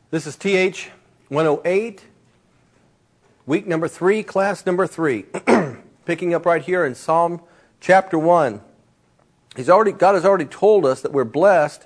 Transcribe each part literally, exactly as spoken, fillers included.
This is T H one oh eight, week number three, class number three. Picking up right here in Psalm chapter one. He's already, God has already told us that we're blessed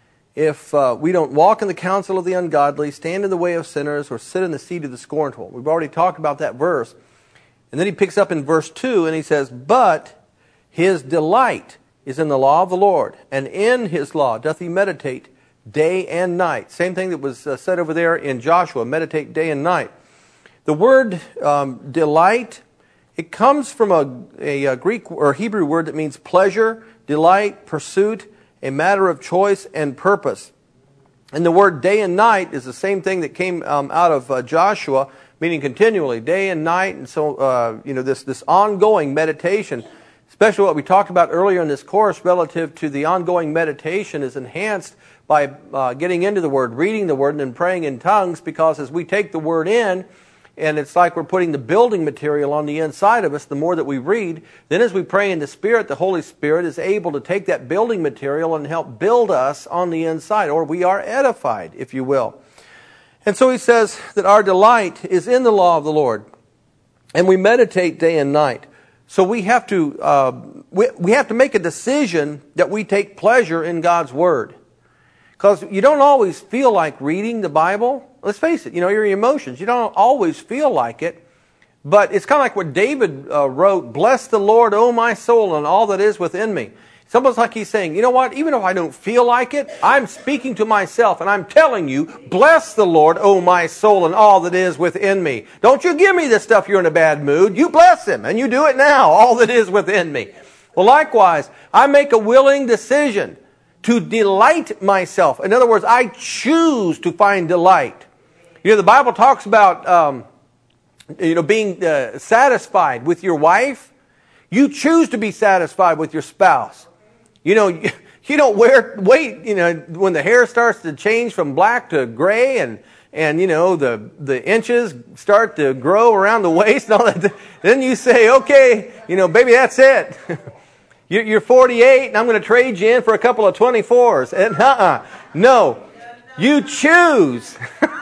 if uh, we don't walk in the counsel of the ungodly, stand in the way of sinners, or sit in the seat of the scornful. We've already talked about that verse. And then he picks up in verse two and he says, but his delight is in the law of the Lord, and in his law doth he meditate day and night. Same thing that was uh, said over there in Joshua, meditate day and night. The word um, delight, it comes from a, a, a Greek or Hebrew word that means pleasure, delight, pursuit, a matter of choice and purpose. And the word day and night is the same thing that came um, out of uh, Joshua, meaning continually, day and night. And so, uh, you know, this, this ongoing meditation, especially what we talked about earlier in this course relative to the ongoing meditation, is enhanced by uh, getting into the Word, reading the Word, and then praying in tongues, because as we take the Word in, and it's like we're putting the building material on the inside of us, the more that we read, then as we pray in the Spirit, the Holy Spirit is able to take that building material and help build us on the inside, or we are edified, if you will. And so he says that our delight is in the law of the Lord, and we meditate day and night. So we have to uh, we, we have to make a decision that we take pleasure in God's Word. Because you don't always feel like reading the Bible. Let's face it, you know, your emotions. You don't always feel like it. But it's kind of like what David uh, wrote, bless the Lord, O my soul, and all that is within me. It's almost like he's saying, you know what, even if I don't feel like it, I'm speaking to myself and I'm telling you, bless the Lord, O my soul, and all that is within me. Don't you give me this stuff you're in a bad mood. You bless Him, and you do it now, all that is within me. Well, likewise, I make a willing decision to delight myself. In other words, I choose to find delight. You know, the Bible talks about, um, you know, being uh, satisfied with your wife. You choose to be satisfied with your spouse. You know, you, you don't wear, wait, you know, when the hair starts to change from black to gray and, and you know, the, the inches start to grow around the waist and all that, then you say, okay, you know, baby, that's it. You're forty-eight, and I'm going to trade you in for a couple of twenty-fours. And uh-uh. No. You choose.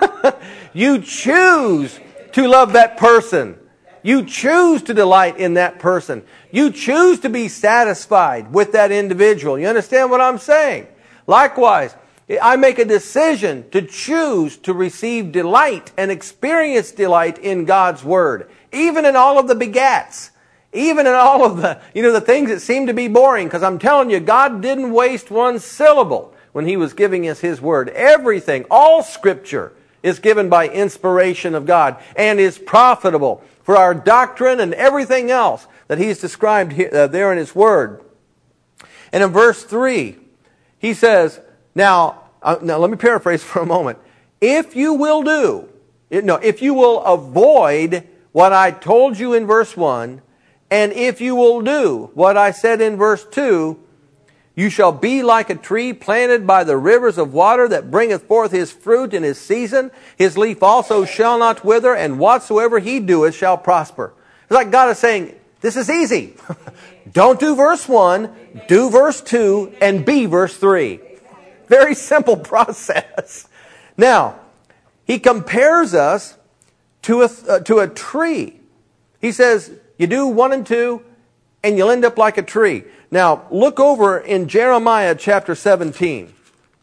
You choose to love that person. You choose to delight in that person. You choose to be satisfied with that individual. You understand what I'm saying? Likewise, I make a decision to choose to receive delight and experience delight in God's Word. Even in all of the begats. Even in all of the, you know, the things that seem to be boring, because I'm telling you, God didn't waste one syllable when He was giving us His Word. Everything, all Scripture is given by inspiration of God and is profitable for our doctrine and everything else that He's described here, uh, there in His Word. And in verse three, He says, now, uh, now let me paraphrase for a moment. If you will do, no, if you will avoid what I told you in verse one, and if you will do what I said in verse two, you shall be like a tree planted by the rivers of water that bringeth forth his fruit in his season. His leaf also shall not wither, and whatsoever he doeth shall prosper. It's like God is saying, this is easy. Don't do verse one, do verse two, and be verse three. Very simple process. Now, He compares us to a, uh, to a tree. He says, you do one and two, and you'll end up like a tree. Now, look over in Jeremiah chapter seventeen.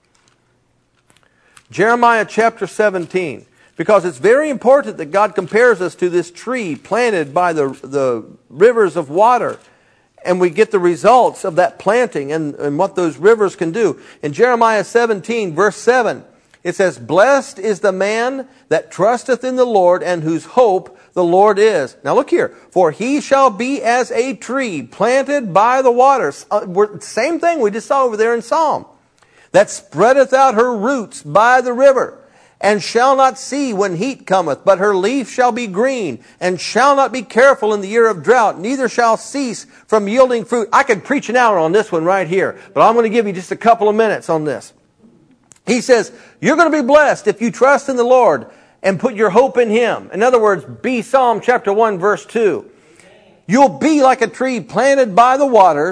Jeremiah chapter seventeen. Because it's very important that God compares us to this tree planted by the, the rivers of water. And we get the results of that planting and, and what those rivers can do. In Jeremiah seventeen, verse seven, it says, blessed is the man that trusteth in the Lord, and whose hope the Lord is. Now look here. For he shall be as a tree planted by the waters. Uh, same thing we just saw over there in Psalm. That spreadeth out her roots by the river, and shall not see when heat cometh, but her leaf shall be green, and shall not be careful in the year of drought, neither shall cease from yielding fruit. I could preach an hour on this one right here, but I'm going to give you just a couple of minutes on this. He says, you're going to be blessed if you trust in the Lord and put your hope in Him. In other words, be Psalm chapter one, verse two. You'll be like a tree planted by the waters,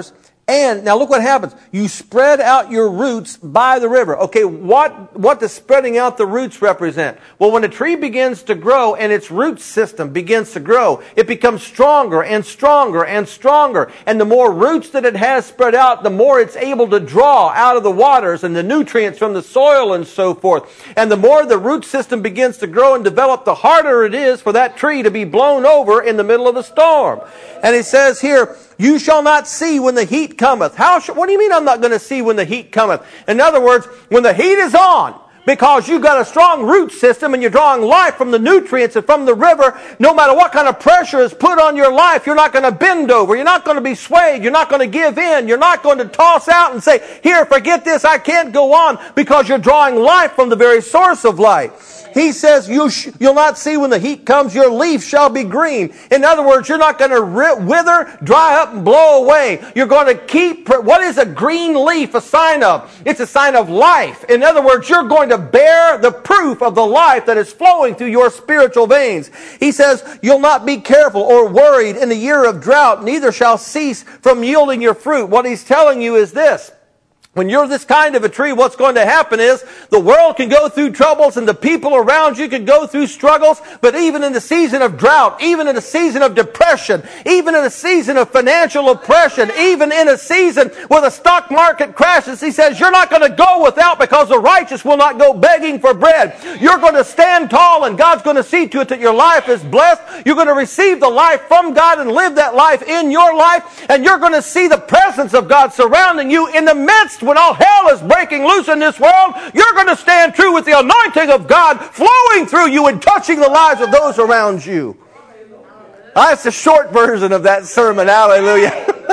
And now look what happens. You spread out your roots by the river. Okay, what, what does spreading out the roots represent? Well, when a tree begins to grow and its root system begins to grow, it becomes stronger and stronger and stronger. And the more roots that it has spread out, the more it's able to draw out of the waters and the nutrients from the soil and so forth. And the more the root system begins to grow and develop, the harder it is for that tree to be blown over in the middle of a storm. And it says here, you shall not see when the heat cometh. How? Sh- what do you mean I'm not going to see when the heat cometh? In other words, when the heat is on, because you've got a strong root system and you're drawing life from the nutrients and from the river, no matter what kind of pressure is put on your life, you're not going to bend over. You're not going to be swayed. You're not going to give in. You're not going to toss out and say, here, forget this, I can't go on, because you're drawing life from the very source of life. He says, you sh- you'll not see when the heat comes, your leaf shall be green. In other words, you're not going to ri- wither, dry up, and blow away. You're going to keep... Pr- what is a green leaf a sign of? It's a sign of life. In other words, you're going to bear the proof of the life that is flowing through your spiritual veins. He says, you'll not be careful or worried in the year of drought, neither shall cease from yielding your fruit. What he's telling you is this. When you're this kind of a tree, what's going to happen is the world can go through troubles and the people around you can go through struggles, but even in the season of drought, even in a season of depression, even in a season of financial oppression, even in a season where the stock market crashes, he says, you're not going to go without, because the righteous will not go begging for bread. You're going to stand tall, and God's going to see to it that your life is blessed. You're going to receive the life from God and live that life in your life, and you're going to see the presence of God surrounding you in the midst. When all hell is breaking loose in this world, you're going to stand true with the anointing of God flowing through you and touching the lives of those around you. That's a short version of that sermon. Hallelujah.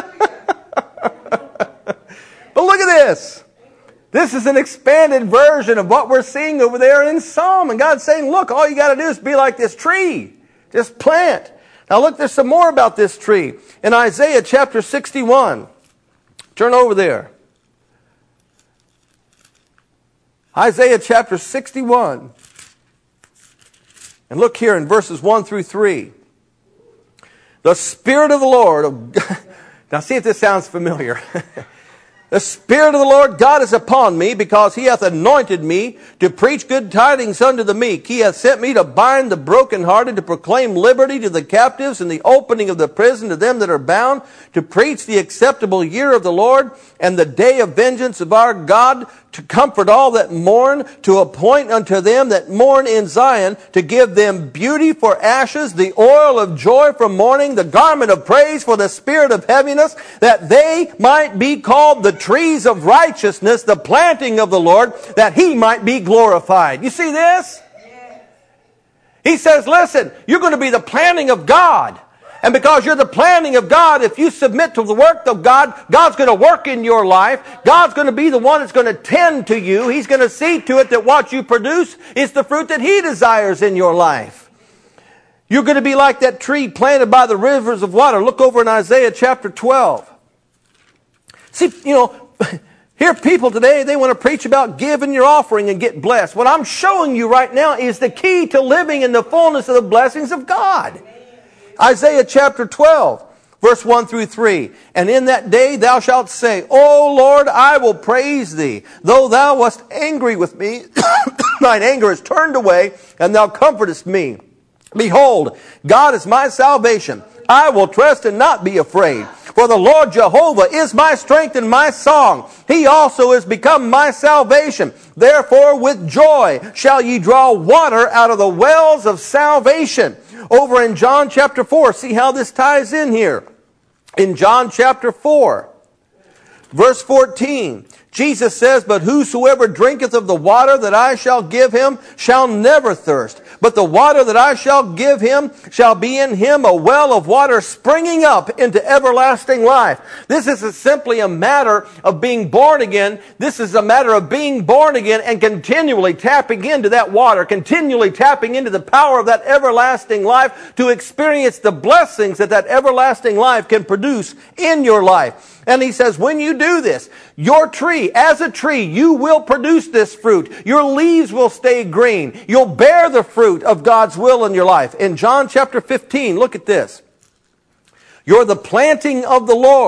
But look at this. This is an expanded version of what we're seeing over there in Psalm. And God's saying, look, all you got to do is be like this tree. Just plant. Now look, there's some more about this tree. In Isaiah chapter sixty-one. Turn over there. Isaiah chapter sixty-one. And look here in verses one through three. The Spirit of the Lord... Of, now see if this sounds familiar. The Spirit of the Lord God is upon me, because He hath anointed me to preach good tidings unto the meek. He hath sent me to bind the brokenhearted, to proclaim liberty to the captives, and the opening of the prison to them that are bound, to preach the acceptable year of the Lord, and the day of vengeance of our God, to comfort all that mourn, to appoint unto them that mourn in Zion, to give them beauty for ashes, the oil of joy for mourning, the garment of praise for the spirit of heaviness, that they might be called the trees of righteousness, the planting of the Lord, that He might be glorified. You see this? He says, listen, you're going to be the planting of God. And because you're the planting of God, if you submit to the work of God, God's going to work in your life. God's going to be the one that's going to tend to you. He's going to see to it that what you produce is the fruit that He desires in your life. You're going to be like that tree planted by the rivers of water. Look over in Isaiah chapter twelve. See, you know, here people today, they want to preach about giving your offering and get blessed. What I'm showing you right now is the key to living in the fullness of the blessings of God. Isaiah chapter twelve, verse one through three. And in that day thou shalt say, O Lord, I will praise Thee. Though Thou wast angry with me, Thine anger is turned away, and Thou comfortest me. Behold, God is my salvation. I will trust and not be afraid. For the Lord Jehovah is my strength and my song. He also is become my salvation. Therefore with joy shall ye draw water out of the wells of salvation. Over in John chapter four, see how this ties in here. In John chapter four, verse fourteen, Jesus says, But whosoever drinketh of the water that I shall give him shall never thirst. But the water that I shall give him shall be in him a well of water springing up into everlasting life. This is simply a matter of being born again. This is a matter of being born again and continually tapping into that water, continually tapping into the power of that everlasting life to experience the blessings that that everlasting life can produce in your life. And he says, when you do this, your tree, as a tree, you will produce this fruit. Your leaves will stay green. You'll bear the fruit of God's will in your life. In John chapter fifteen, look at this. You're the planting of the Lord,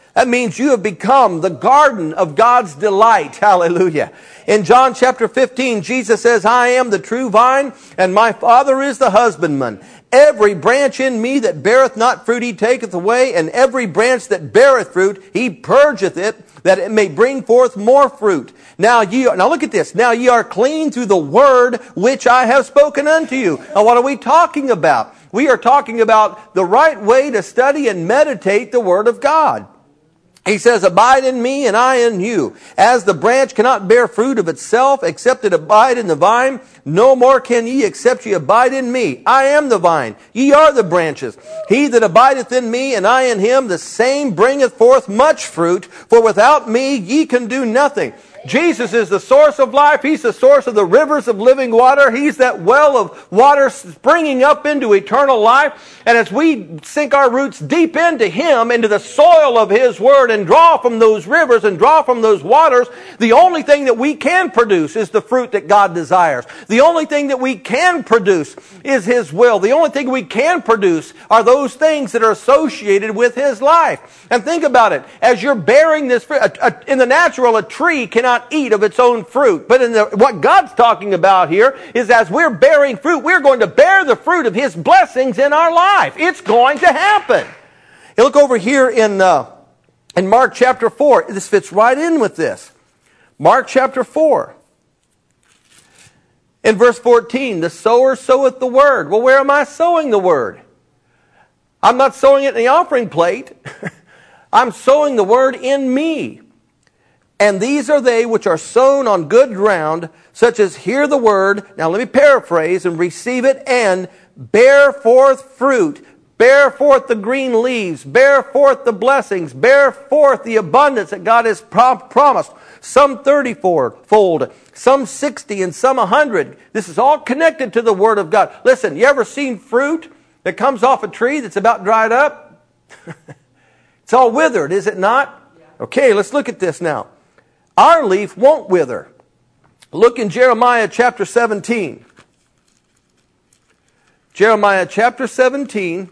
That means you have become the garden of God's delight. Hallelujah. In John chapter fifteen, Jesus says, I am the true vine, and my Father is the husbandman. Every branch in me that beareth not fruit he taketh away, and every branch that beareth fruit he purgeth it, that it may bring forth more fruit. Now ye are, now look at this. Now ye are clean through the word which I have spoken unto you. Now what are we talking about? We are talking about the right way to study and meditate the Word of God. He says, abide in me and I in you. As the branch cannot bear fruit of itself except it abide in the vine, no more can ye except ye abide in me. I am the vine, ye are the branches. He that abideth in me and I in him, the same bringeth forth much fruit, for without me ye can do nothing. Jesus is the source of life. He's the source of the rivers of living water. He's that well of water springing up into eternal life. And as we sink our roots deep into Him, into the soil of His Word, and draw from those rivers and draw from those waters, the only thing that we can produce is the fruit that God desires. The only thing that we can produce is His will. The only thing we can produce are those things that are associated with His life. And think about it. As you're bearing this fruit, a, a, in the natural, a tree cannot eat of its own fruit. But in the, what God's talking about here is as we're bearing fruit, we're going to bear the fruit of His blessings in our life. It's going to happen. You look over here in, uh, in Mark chapter four. This fits right in with this. Mark chapter four. In verse fourteen, the sower soweth the word. Well, where am I sowing the word? I'm not sowing it in the offering plate. I'm sowing the word in me. And these are they which are sown on good ground, such as hear the word. Now let me paraphrase and receive it and bear forth fruit. Bear forth the green leaves. Bear forth the blessings. Bear forth the abundance that God has prom- promised. Some thirty-fold, some sixty, and some a hundred. This is all connected to the Word of God. Listen, you ever seen fruit that comes off a tree that's about dried up? It's all withered, is it not? Okay, let's look at this now. Our leaf won't wither. Look in Jeremiah chapter seventeen. Jeremiah chapter seventeen.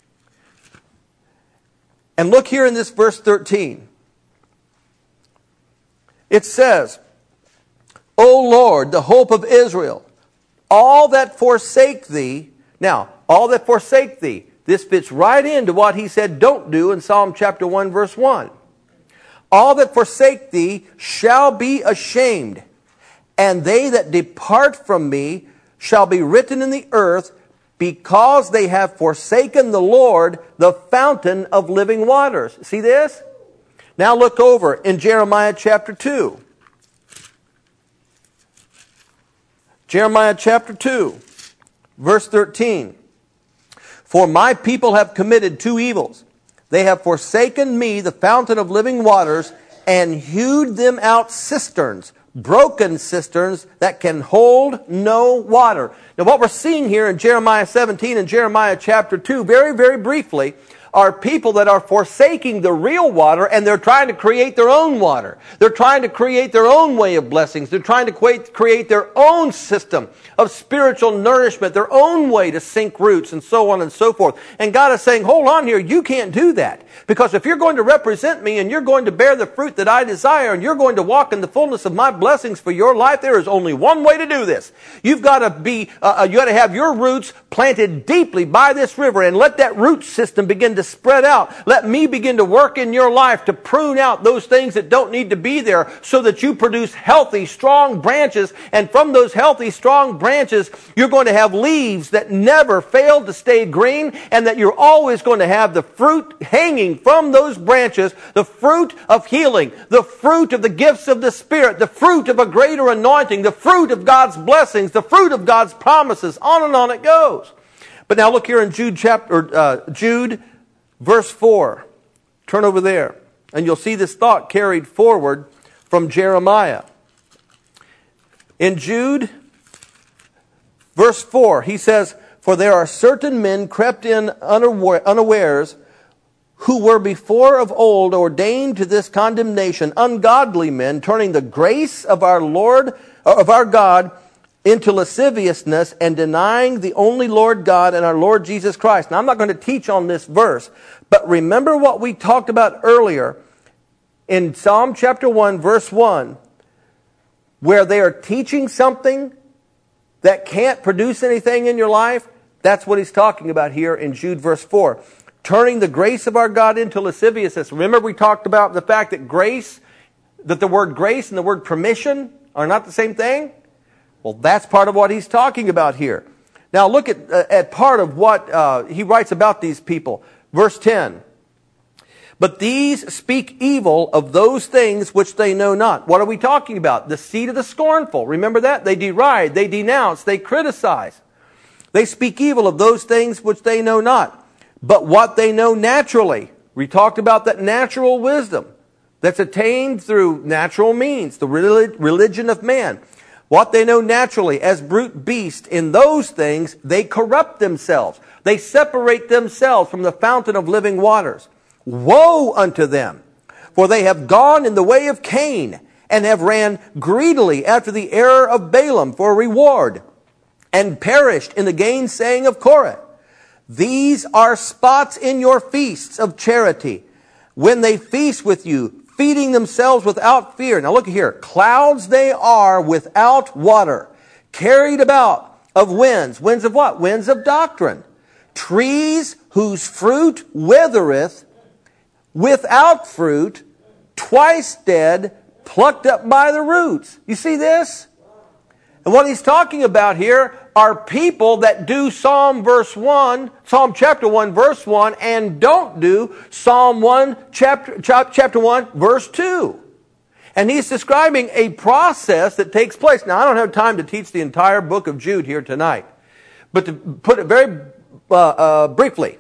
And look here in this verse thirteen. It says, O Lord, the hope of Israel, all that forsake thee. Now, all that forsake thee. This fits right into what he said don't do in Psalm chapter one verse one. All that forsake thee shall be ashamed, and they that depart from me shall be written in the earth, because they have forsaken the Lord, the fountain of living waters. See this? Now look over in Jeremiah chapter two. Jeremiah chapter two, verse thirteen. For my people have committed two evils. They have forsaken me, the fountain of living waters, and hewed them out cisterns, broken cisterns that can hold no water. Now what we're seeing here in Jeremiah seventeen and Jeremiah chapter two, very, very briefly, are people that are forsaking the real water and they're trying to create their own water. They're trying to create their own way of blessings. They're trying to create their own system of spiritual nourishment, their own way to sink roots and so on and so forth. And God is saying, hold on here, you can't do that. Because if you're going to represent me and you're going to bear the fruit that I desire and you're going to walk in the fullness of my blessings for your life, there is only one way to do this. You've got to be, uh, you got to have your roots planted deeply by this river and let that root system begin to spread out. Let me begin to work in your life to prune out those things that don't need to be there so that you produce healthy, strong branches. And from those healthy, strong branches, you're going to have leaves that never fail to stay green, and that you're always going to have the fruit hanging from those branches, the fruit of healing, the fruit of the gifts of the Spirit, the fruit of a greater anointing, the fruit of God's blessings, the fruit of God's promises. On and on it goes. But now look here in Jude chapter, uh, Jude verse four. Turn over there, and you'll see this thought carried forward from Jeremiah. In Jude verse four, he says, For there are certain men crept in unawares, who were before of old ordained to this condemnation, ungodly men, turning the grace of our Lord, of our God, into lasciviousness, and denying the only Lord God and our Lord Jesus Christ. Now, I'm not going to teach on this verse, but remember what we talked about earlier in Psalm chapter one, verse one, where they are teaching something that can't produce anything in your life, that's what he's talking about here in Jude verse four. Turning the grace of our God into lasciviousness. Remember we talked about the fact that grace, that the word grace and the word permission are not the same thing? Well, that's part of what he's talking about here. Now look at, uh, at part of what uh, he writes about these people. Verse ten. But these speak evil of those things which they know not. What are we talking about? The seed of the scornful. Remember that? They deride, they denounce, they criticize. They speak evil of those things which they know not, but what they know naturally. We talked about that natural wisdom that's attained through natural means, the religion of man. What they know naturally as brute beasts, in those things they corrupt themselves. They separate themselves from the fountain of living waters. Woe unto them, for they have gone in the way of Cain, and have ran greedily after the error of Balaam for a reward, and perished in the gainsaying of Korah. These are spots in your feasts of charity, when they feast with you, feeding themselves without fear. Now look here. Clouds they are without water, carried about of winds. Winds of what? Winds of doctrine. Trees whose fruit withereth, without fruit, twice dead, plucked up by the roots. You see this? And what he's talking about here are people that do Psalm verse one, Psalm chapter one, verse one, and don't do Psalm one, chapter, chapter one, verse two. And he's describing a process that takes place. Now, I don't have time to teach the entire book of Jude here tonight. But to put it very uh, uh, briefly,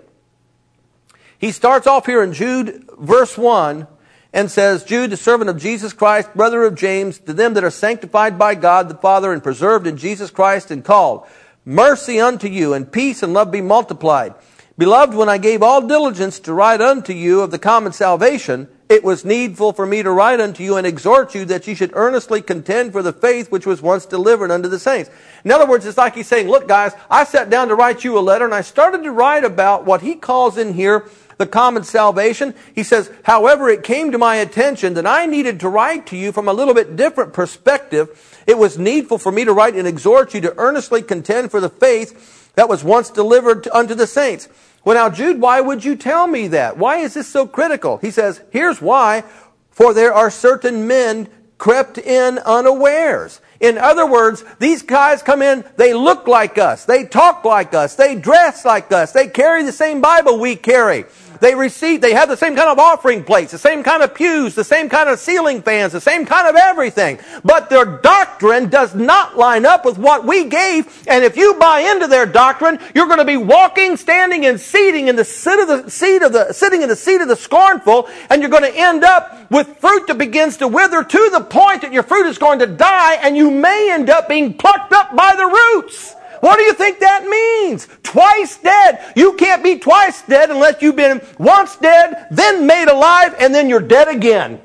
he starts off here in Jude verse one and says, Jude, the servant of Jesus Christ, brother of James, to them that are sanctified by God the Father and preserved in Jesus Christ and called, mercy unto you, and peace and love be multiplied. Beloved, when I gave all diligence to write unto you of the common salvation, it was needful for me to write unto you and exhort you that ye should earnestly contend for the faith which was once delivered unto the saints. In other words, it's like he's saying, look guys, I sat down to write you a letter and I started to write about what he calls in here the common salvation. He says, however, it came to my attention that I needed to write to you from a little bit different perspective. It was needful for me to write and exhort you to earnestly contend for the faith that was once delivered to, unto the saints. Well, now, Jude, why would you tell me that? Why is this so critical? He says, here's why. For there are certain men crept in unawares. In other words, these guys come in, they look like us, they talk like us, they dress like us, they carry the same Bible we carry. They receive, they have the same kind of offering plates, the same kind of pews, the same kind of ceiling fans, the same kind of everything. But their doctrine does not line up with what we gave. And if you buy into their doctrine, you're going to be walking, standing, and seating in the seat of the seat of the sitting in the seat of the scornful, and you're going to end up with fruit that begins to wither to the point that your fruit is going to die, and you may end up being plucked up by the roots. What do you think that means? Twice dead. You can't be twice dead unless you've been once dead, then made alive, and then you're dead again.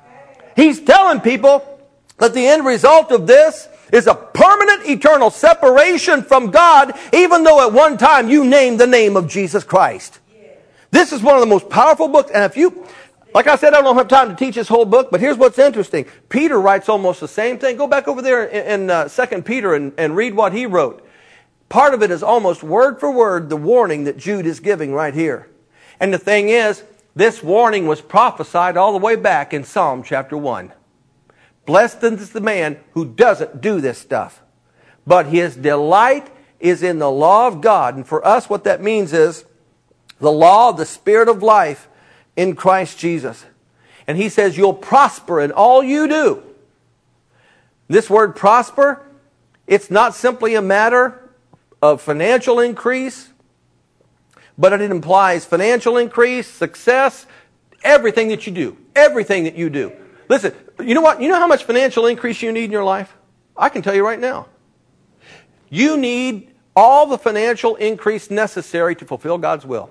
He's telling people that the end result of this is a permanent, eternal separation from God, even though at one time you named the name of Jesus Christ. This is one of the most powerful books. And if you, like I said, I don't have time to teach this whole book, but here's what's interesting. Peter writes almost the same thing. Go back over there in, in uh, Second Peter and, and read what he wrote. Part of it is almost word for word the warning that Jude is giving right here. And the thing is, this warning was prophesied all the way back in Psalm chapter one. Blessed is the man who doesn't do this stuff, but his delight is in the law of God. And for us, what that means is the law of the Spirit of life in Christ Jesus. And he says you'll prosper in all you do. This word prosper, it's not simply a matter of financial increase, but it implies financial increase, success, everything that you do. Everything that you do. Listen, you know what? You know how much financial increase you need in your life? I can tell you right now. You need all the financial increase necessary to fulfill God's will.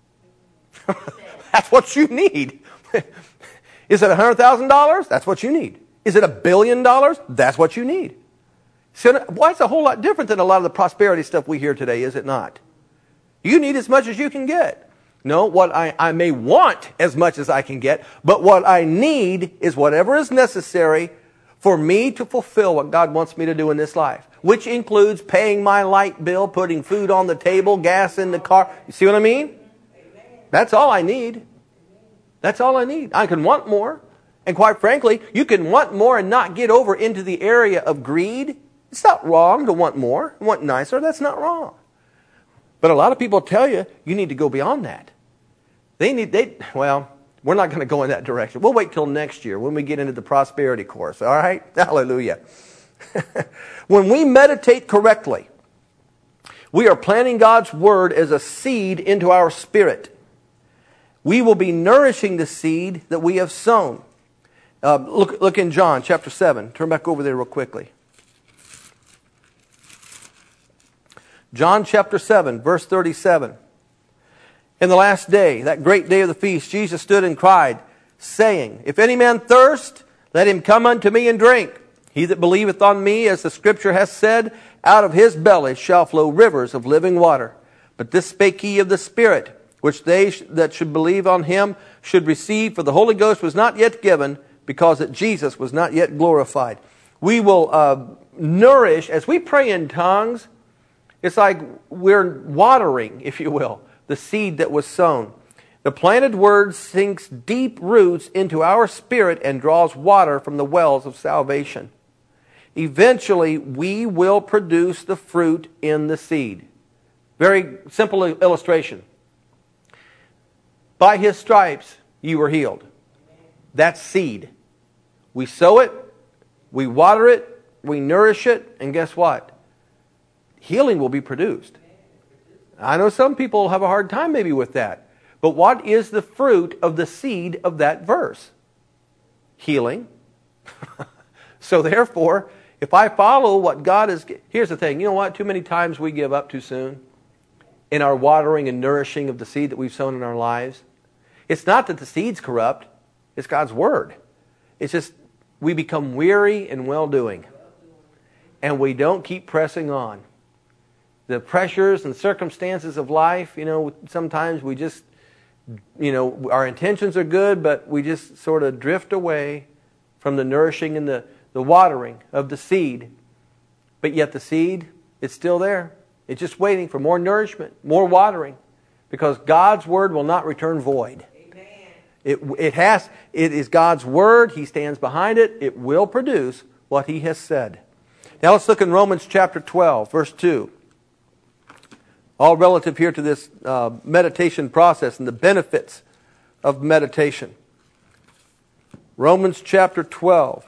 That's what you need. Is it one hundred thousand dollars? That's what you need. Is it a billion dollars? That's what you need. So, why it's a whole lot different than a lot of the prosperity stuff we hear today, is it not? You need as much as you can get. No, what I, I may want as much as I can get, but what I need is whatever is necessary for me to fulfill what God wants me to do in this life, which includes paying my light bill, putting food on the table, gas in the car. You see what I mean? That's all I need. That's all I need. I can want more. And quite frankly, you can want more and not get over into the area of greed. It's not wrong to want more, want nicer. That's not wrong. But a lot of people tell you, you need to go beyond that. They need, they, well, we're not going to go in that direction. We'll wait till next year when we get into the prosperity course, all right? Hallelujah. When we meditate correctly, we are planting God's Word as a seed into our spirit. We will be nourishing the seed that we have sown. Uh, look, look in John chapter seven. Turn back over there real quickly. John chapter seven, verse thirty-seven. In the last day, that great day of the feast, Jesus stood and cried, saying, If any man thirst, let him come unto me and drink. He that believeth on me, as the Scripture hath said, out of his belly shall flow rivers of living water. But this spake he of the Spirit, which they that should believe on him should receive, for the Holy Ghost was not yet given, because that Jesus was not yet glorified. We will uh, nourish, as we pray in tongues, it's like we're watering, if you will, the seed that was sown. The planted word sinks deep roots into our spirit and draws water from the wells of salvation. Eventually, we will produce the fruit in the seed. Very simple illustration. By His stripes, you were healed. That's seed. We sow it, we water it, we nourish it, and guess what? Healing will be produced. I know some people have a hard time maybe with that. But what is the fruit of the seed of that verse? Healing. So therefore, if I follow what God is... Here's the thing. You know what? Too many times we give up too soon in our watering and nourishing of the seed that we've sown in our lives. It's not that the seed's corrupt. It's God's Word. It's just we become weary in well-doing. And we don't keep pressing on. The pressures and circumstances of life, you know, sometimes we just, you know, our intentions are good, but we just sort of drift away from the nourishing and the, the watering of the seed. But yet the seed, it's still there. It's just waiting for more nourishment, more watering, because God's Word will not return void. Amen. It, it has, it is God's Word. He stands behind it. It will produce what He has said. Now let's look in Romans chapter twelve, verse two. All relative here to this uh, meditation process and the benefits of meditation. Romans chapter twelve,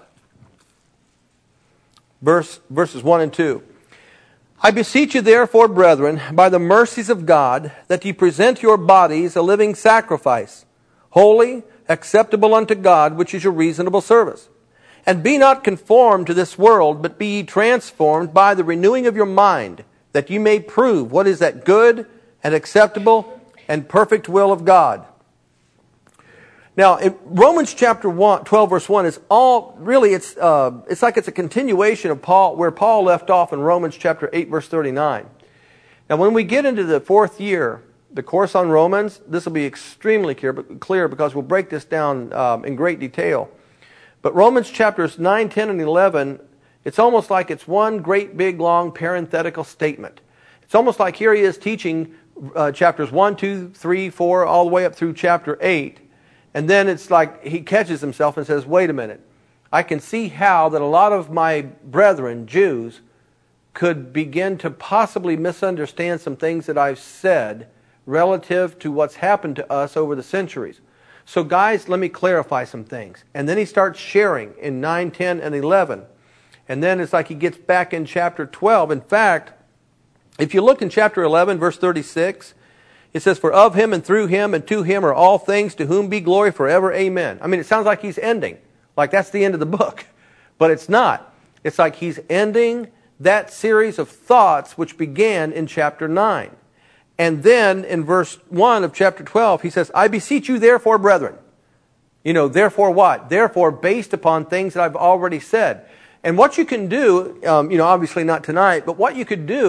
verse, verses one and two. I beseech you therefore, brethren, by the mercies of God, that ye present your bodies a living sacrifice, holy, acceptable unto God, which is your reasonable service. And be not conformed to this world, but be ye transformed by the renewing of your mind, that you may prove what is that good and acceptable and perfect will of God. Now, in Romans chapter one, twelve, verse one is all, really, it's uh, it's like it's a continuation of Paul, where Paul left off in Romans chapter eight, verse thirty-nine. Now, when we get into the fourth year, the course on Romans, this will be extremely clear, clear because we'll break this down um, in great detail. But Romans chapters nine, ten, and eleven, it's almost like it's one great big long parenthetical statement. It's almost like here he is teaching uh, chapters one, two, three, four, all the way up through chapter eight. And then it's like he catches himself and says, wait a minute. I can see how that a lot of my brethren, Jews, could begin to possibly misunderstand some things that I've said relative to what's happened to us over the centuries. So guys, let me clarify some things. And then he starts sharing in nine, ten, and eleven. And then it's like he gets back in chapter twelve. In fact, if you look in chapter eleven, verse thirty-six, it says, for of him and through him and to him are all things, to whom be glory forever. Amen. I mean, it sounds like he's ending. Like that's the end of the book. But it's not. It's like he's ending that series of thoughts which began in chapter nine. And then in verse one of chapter twelve, he says, I beseech you therefore, brethren. You know, therefore what? Therefore, based upon things that I've already said. And what you can do, um, you know, obviously not tonight, but what you could do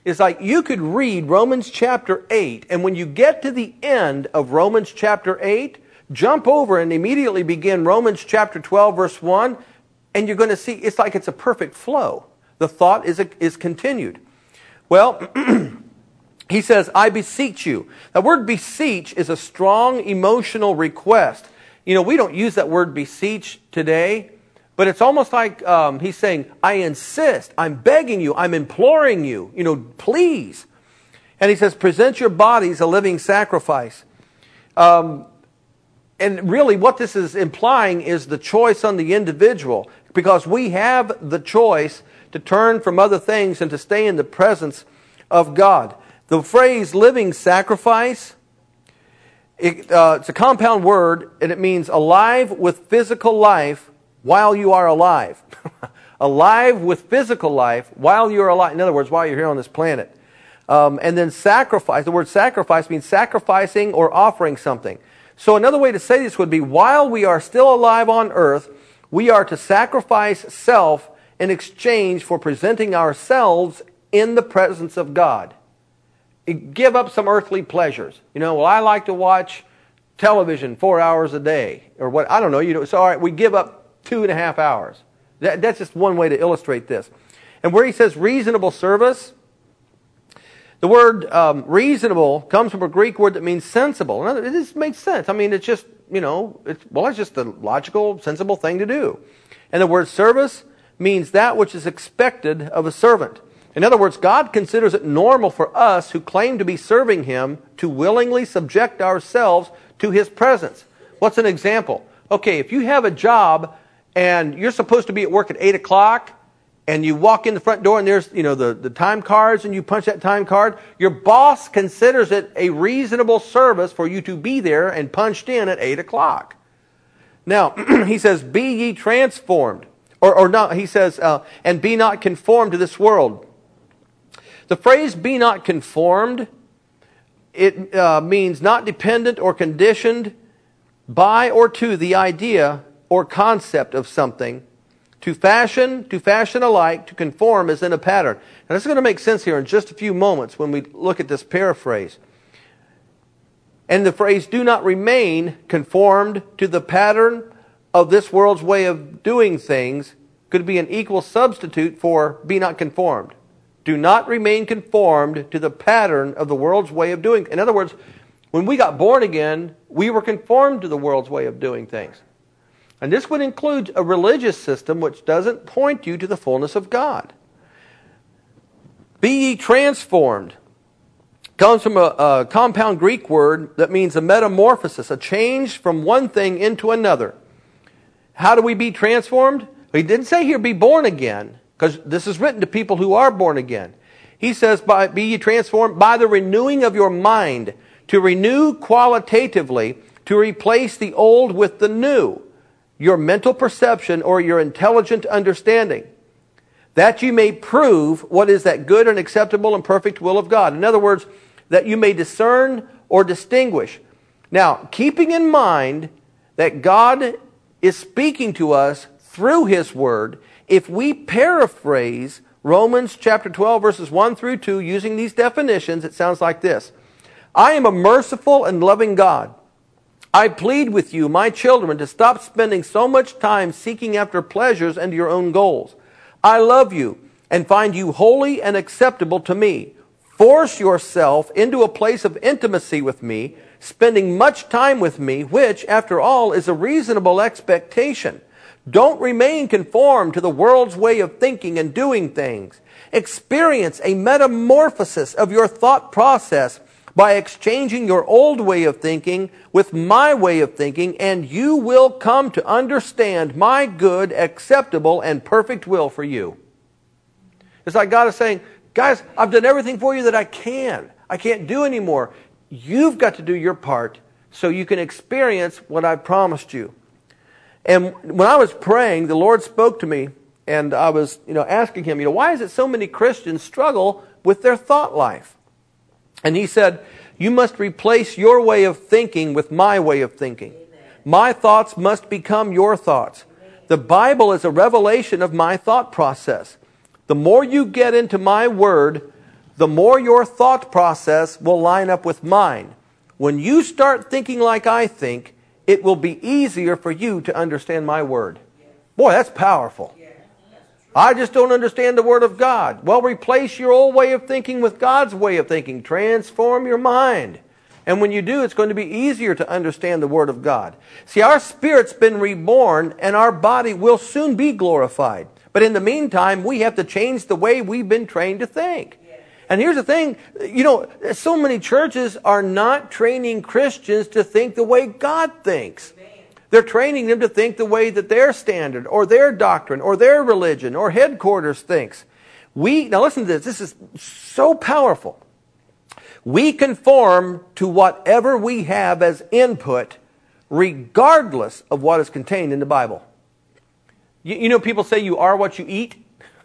It's like you could read Romans chapter eight, and when you get to the end of Romans chapter eight, jump over and immediately begin Romans chapter twelve, verse one, and you're going to see it's like it's a perfect flow. The thought is, a, is continued. Well, he says, I beseech you. The word beseech is a strong emotional request. You know, we don't use that word beseech today, but it's almost like um, he's saying, I insist, I'm begging you, I'm imploring you, you know, please. And he says, present your bodies a living sacrifice. Um, and really what this is implying is the choice on the individual, because we have the choice to turn from other things and to stay in the presence of God. The phrase living sacrifice, it, uh, it's a compound word, and it means alive with physical life while you are alive. Alive with physical life while you're alive. In other words, while you're here on this planet. Um, and then sacrifice. The word sacrifice means sacrificing or offering something. So another way to say this would be, while we are still alive on earth, we are to sacrifice self in exchange for presenting ourselves in the presence of God. Give up some earthly pleasures. You know, well, I like to watch television four hours a day, or what, I don't know. You know, so all right, we give up two and a half hours. That, that's just one way to illustrate this. And where he says reasonable service, the word um, reasonable comes from a Greek word that means sensible. It just makes sense. I mean, it's just, you know, it's, well, it's just the logical, sensible thing to do. And the word service means that which is expected of a servant. In other words, God considers it normal for us who claim to be serving Him to willingly subject ourselves to His presence. What's an example? Okay, if you have a job and you're supposed to be at work at eight o'clock and you walk in the front door and there's, you know, the, the time cards and you punch that time card, your boss considers it a reasonable service for you to be there and punched in at eight o'clock. Now, he says, be ye transformed. Or, or not, he says, uh, and be not conformed to this world. The phrase be not conformed, it uh, means not dependent or conditioned by or to the idea or concept of something. To fashion, to fashion alike, to conform as in a pattern. Now this is going to make sense here in just a few moments when we look at this paraphrase. And the phrase do not remain conformed to the pattern of this world's way of doing things could be an equal substitute for be not conformed. Do not remain conformed to the pattern of the world's way of doing. In other words, when we got born again, we were conformed to the world's way of doing things. And this would include a religious system which doesn't point you to the fullness of God. Be ye transformed comes from a, a compound Greek word that means a metamorphosis, a change from one thing into another. How do we be transformed? He didn't say here be born again, because this is written to people who are born again. He says, by, be ye transformed by the renewing of your mind, to renew qualitatively, to replace the old with the new, your mental perception or your intelligent understanding, that you may prove what is that good and acceptable and perfect will of God. In other words, that you may discern or distinguish. Now, keeping in mind that God is speaking to us through His Word, if we paraphrase Romans chapter twelve, verses one through two, using these definitions, it sounds like this. I am a merciful and loving God. I plead with you, my children, to stop spending so much time seeking after pleasures and your own goals. I love you and find you holy and acceptable to me. Force yourself into a place of intimacy with me, spending much time with me, which, after all, is a reasonable expectation. Don't remain conformed to the world's way of thinking and doing things. Experience a metamorphosis of your thought process by exchanging your old way of thinking with my way of thinking, and you will come to understand my good, acceptable, and perfect will for you. It's like God is saying, guys, I've done everything for you that I can. I can't do anymore. You've got to do your part so you can experience what I promised you. And when I was praying, the Lord spoke to me, and I was, you know, asking Him, you know, why is it so many Christians struggle with their thought life? And He said, you must replace your way of thinking with my way of thinking. Amen. My thoughts must become your thoughts. Amen. The Bible is a revelation of my thought process. The more you get into my Word, the the more your thought process will line up with mine. When you start thinking like I think, it will be easier for you to understand my word. Boy, that's powerful. I just don't understand the word of God. Well, replace your old way of thinking with God's way of thinking. Transform your mind. And when you do, it's going to be easier to understand the word of God. See, our spirit's been reborn and our body will soon be glorified. But in the meantime, we have to change the way we've been trained to think. And here's the thing, you know, so many churches are not training Christians to think the way God thinks. They're training them to think the way that their standard or their doctrine or their religion or headquarters thinks. We, now listen to this, this is so powerful. We conform to whatever we have as input regardless of what is contained in the Bible. You, you know, people say you are what you eat.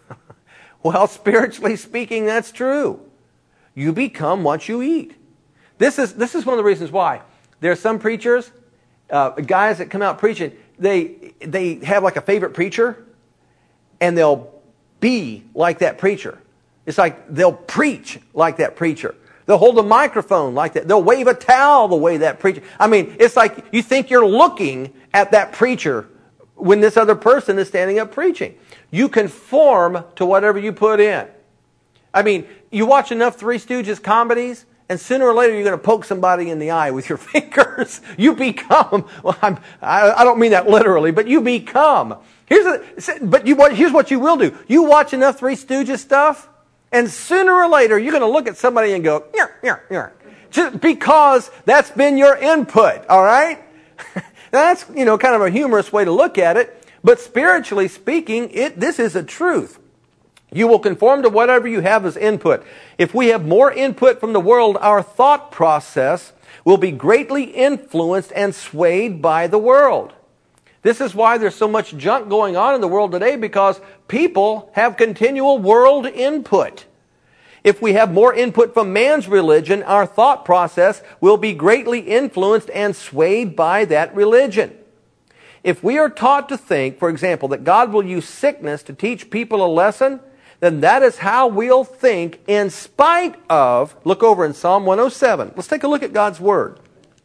Well, spiritually speaking, that's true. You become what you eat. This is this is one of the reasons why. There are some preachers, uh, guys that come out preaching, they they have like a favorite preacher, and they'll be like that preacher. It's like they'll preach like that preacher. They'll hold a microphone like that. They'll wave a towel the way that preacher. I mean, it's like you think you're looking at that preacher when this other person is standing up preaching. You conform to whatever you put in. I mean, you watch enough Three Stooges comedies, and sooner or later you're going to poke somebody in the eye with your fingers. You become, well, I'm, I, I don't mean that literally, but you become. Here's a, but you, here's what you will do. You watch enough Three Stooges stuff, and sooner or later you're going to look at somebody and go, yeah, yeah, yeah. Just because that's been your input, all right? That's, you know, kind of a humorous way to look at it. But spiritually speaking, it this is a truth. You will conform to whatever you have as input. If we have more input from the world, our thought process will be greatly influenced and swayed by the world. This is why there's so much junk going on in the world today, because people have continual world input. If we have more input from man's religion, our thought process will be greatly influenced and swayed by that religion. If we are taught to think, for example, that God will use sickness to teach people a lesson, then that is how we'll think in spite of, look over in Psalm one oh seven. Let's take a look at God's Word.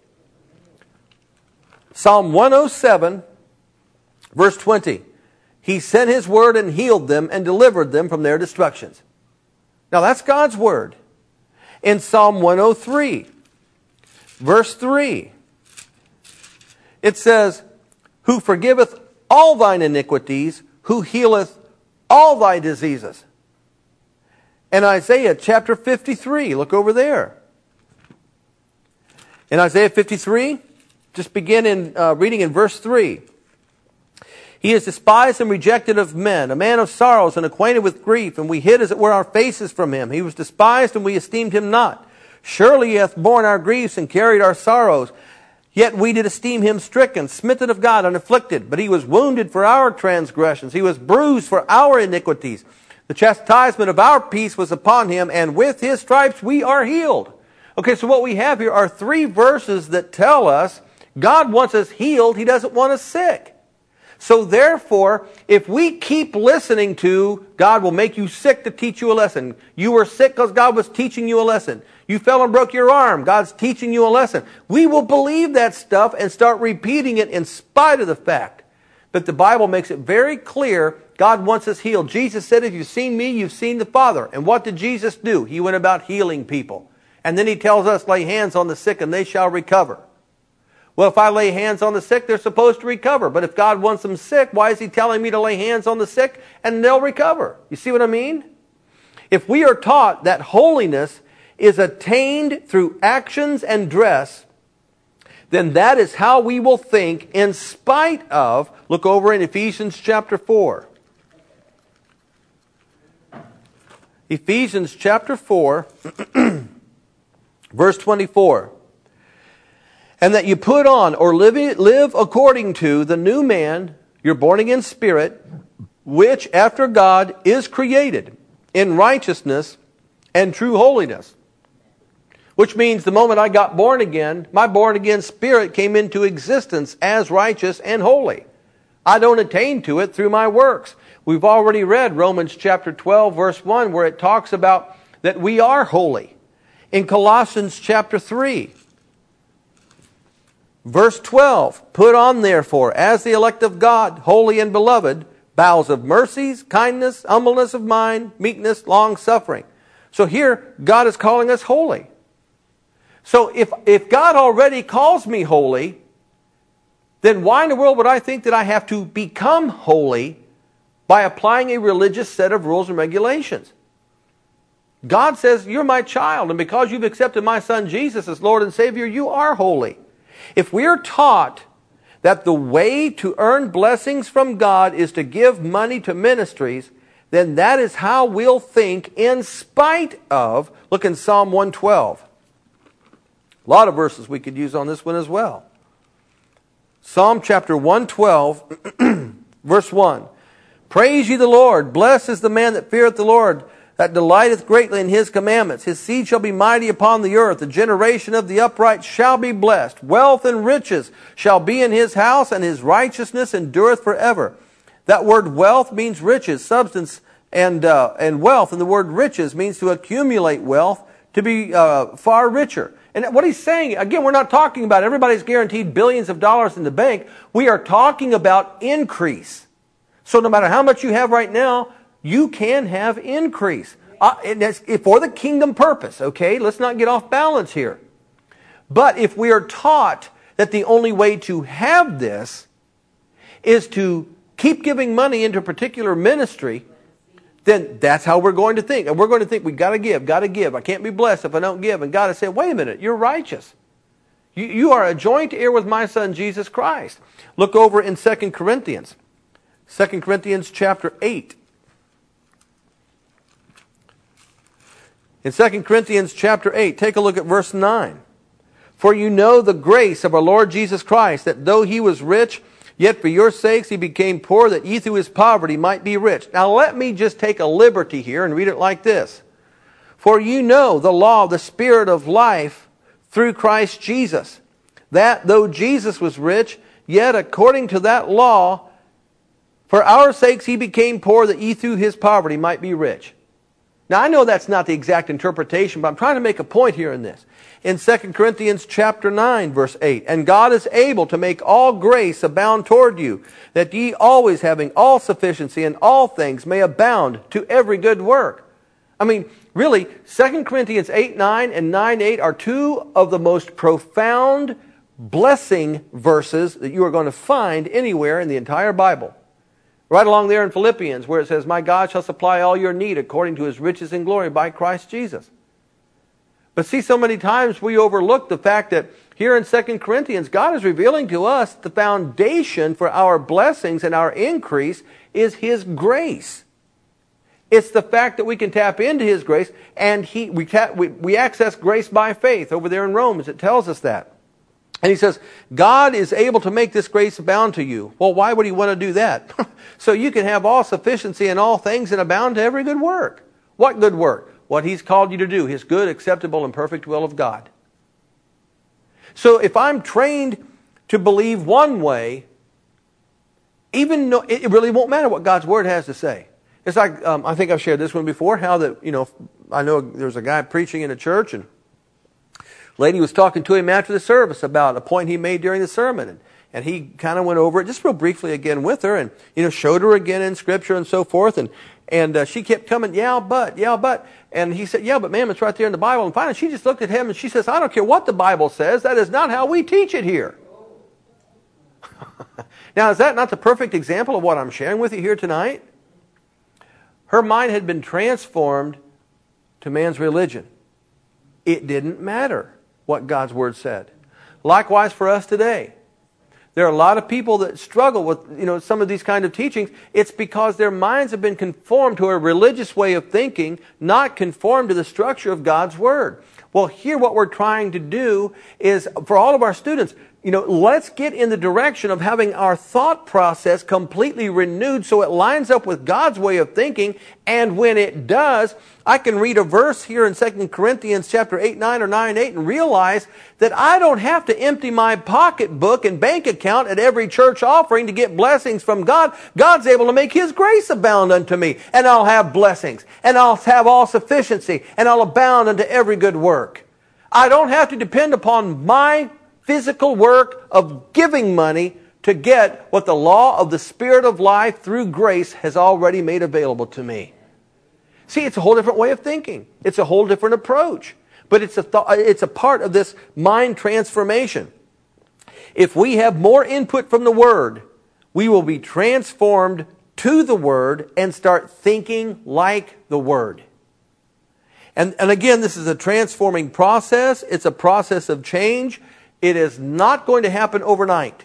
Psalm one oh seven, verse twenty. He sent His word and healed them and delivered them from their destructions. Now that's God's Word. In Psalm one oh three, verse three, it says, who forgiveth all thine iniquities, who healeth all thy diseases. And Isaiah chapter fifty-three, look over there. In Isaiah fifty-three, just begin in uh, reading in verse three. He is despised and rejected of men, a man of sorrows and acquainted with grief, and we hid as it were our faces from him. He was despised and we esteemed him not. Surely he hath borne our griefs and carried our sorrows. Yet we did esteem him stricken, smitten of God, and afflicted. But he was wounded for our transgressions. He was bruised for our iniquities. The chastisement of our peace was upon him, and with his stripes we are healed. Okay, so what we have here are three verses that tell us God wants us healed. He doesn't want us sick. So therefore, if we keep listening to God will make you sick to teach you a lesson. You were sick because God was teaching you a lesson. You fell and broke your arm. God's teaching you a lesson. We will believe that stuff and start repeating it in spite of the fact that the Bible makes it very clear God wants us healed. Jesus said, if you've seen me, you've seen the Father. And what did Jesus do? He went about healing people. And then he tells us, lay hands on the sick and they shall recover. Well, if I lay hands on the sick, they're supposed to recover. But if God wants them sick, why is he telling me to lay hands on the sick and they'll recover? You see what I mean? If we are taught that holiness is attained through actions and dress, then that is how we will think in spite of, look over in Ephesians chapter four. Ephesians chapter four, verse twenty-four. And that you put on or live, live according to the new man, your born again spirit, which after God is created in righteousness and true holiness. Which means the moment I got born again, my born again spirit came into existence as righteous and holy. I don't attain to it through my works. We've already read Romans chapter twelve verse one where it talks about that we are holy. In Colossians chapter three, verse twelve, put on therefore, as the elect of God, holy and beloved, bowels of mercies, kindness, humbleness of mind, meekness, long-suffering. So here, God is calling us holy. So if, if God already calls me holy, then why in the world would I think that I have to become holy by applying a religious set of rules and regulations? God says, you're my child, and because you've accepted my Son Jesus as Lord and Savior, you are holy. If we are taught that the way to earn blessings from God is to give money to ministries, then that is how we'll think in spite of, look in Psalm one twelve. A lot of verses we could use on this one as well. Psalm chapter one twelve, verse one. Praise ye the Lord. Blessed is the man that feareth the Lord, that delighteth greatly in his commandments. His seed shall be mighty upon the earth. The generation of the upright shall be blessed. Wealth and riches shall be in his house, and his righteousness endureth forever. That word wealth means riches, substance, and uh, and wealth. And the word riches means to accumulate wealth, to be uh, far richer. And what he's saying, again, we're not talking about everybody's guaranteed billions of dollars in the bank. We are talking about increase. So no matter how much you have right now, you can have increase. Uh, and that's for the kingdom purpose, okay? Let's not get off balance here. But if we are taught that the only way to have this is to keep giving money into a particular ministry, then that's how we're going to think. And we're going to think, we've got to give, got to give. I can't be blessed if I don't give. And God has said, wait a minute, you're righteous. You, you are a joint heir with my Son, Jesus Christ. Look over in Second Corinthians. Second Corinthians chapter eight. In Second Corinthians chapter eight, take a look at verse nine. For you know the grace of our Lord Jesus Christ, that though he was rich, yet for your sakes he became poor, that ye through his poverty might be rich. Now let me just take a liberty here and read it like this. For you know the law of the Spirit of life through Christ Jesus, that though Jesus was rich, yet according to that law, for our sakes he became poor, that ye through his poverty might be rich. Now I know that's not the exact interpretation, but I'm trying to make a point here in this. In Second Corinthians chapter nine, verse eight, and God is able to make all grace abound toward you, that ye always having all sufficiency in all things may abound to every good work. I mean, really, Second Corinthians eight nine and nine eight are two of the most profound blessing verses that you are going to find anywhere in the entire Bible. Right along there in Philippians, where it says, my God shall supply all your need according to his riches and glory by Christ Jesus. But see, so many times we overlook the fact that here in Second Corinthians, God is revealing to us the foundation for our blessings and our increase is his grace. It's the fact that we can tap into his grace, and he we, tap, we, we access grace by faith. Over there in Romans, it tells us that. And he says, God is able to make this grace abound to you. Well, why would he want to do that? So you can have all sufficiency in all things and abound to every good work. What good work? What he's called you to do, his good, acceptable, and perfect will of God. So if I'm trained to believe one way, even though it really won't matter what God's Word has to say. It's like, um, I think I've shared this one before, how that, you know, I know there's a guy preaching in a church, and lady was talking to him after the service about a point he made during the sermon. And, and he kind of went over it just real briefly again with her and, you know, showed her again in Scripture and so forth. And, and uh, she kept coming, yeah, but, yeah, but. And he said, yeah, but ma'am, it's right there in the Bible. And finally she just looked at him and she says, I don't care what the Bible says. That is not how we teach it here. Now, is that not the perfect example of what I'm sharing with you here tonight? Her mind had been transformed to man's religion. It didn't matter what God's Word said. Likewise for us today. There are a lot of people that struggle with, you know, some of these kind of teachings. It's because their minds have been conformed to a religious way of thinking, not conformed to the structure of God's Word. Well, here what we're trying to do is, for all of our students, you know, let's get in the direction of having our thought process completely renewed so it lines up with God's way of thinking. And when it does, I can read a verse here in Second Corinthians chapter eight, nine, or nine, eight and realize that I don't have to empty my pocketbook and bank account at every church offering to get blessings from God. God's able to make His grace abound unto me, and I'll have blessings, and I'll have all sufficiency, and I'll abound unto every good work. I don't have to depend upon my physical work of giving money to get what the law of the Spirit of life through grace has already made available to me. See, it's a whole different way of thinking. It's a whole different approach. But it's a, th- it's a part of this mind transformation. If we have more input from the Word, we will be transformed to the Word and start thinking like the Word. And, and again, this is a transforming process. It's a process of change. It is not going to happen overnight.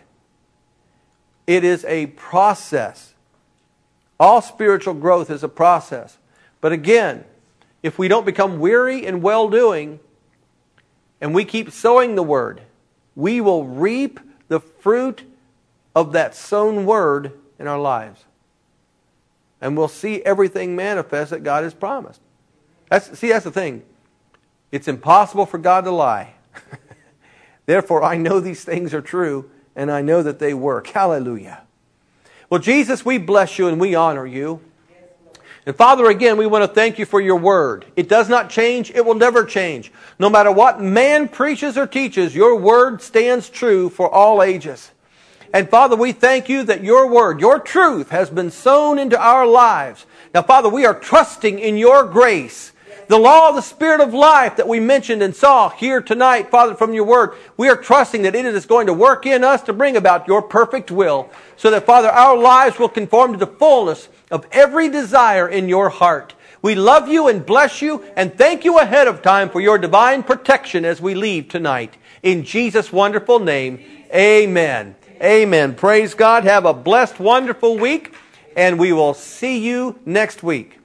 It is a process. All spiritual growth is a process. But again, if we don't become weary in well-doing, and we keep sowing the Word, we will reap the fruit of that sown Word in our lives. And we'll see everything manifest that God has promised. That's, see, that's the thing. It's impossible for God to lie. Therefore, I know these things are true, and I know that they work. Hallelujah. Well, Jesus, we bless you and we honor you. And Father, again, we want to thank you for your word. It does not change. It will never change. No matter what man preaches or teaches, your word stands true for all ages. And Father, we thank you that your word, your truth has been sown into our lives. Now, Father, we are trusting in your grace. The law of the Spirit of life that we mentioned and saw here tonight, Father, from your word, we are trusting that it is going to work in us to bring about your perfect will, so that, Father, our lives will conform to the fullness of every desire in your heart. We love you and bless you and thank you ahead of time for your divine protection as we leave tonight. In Jesus' wonderful name, amen. Amen. Praise God. Have a blessed, wonderful week, and we will see you next week.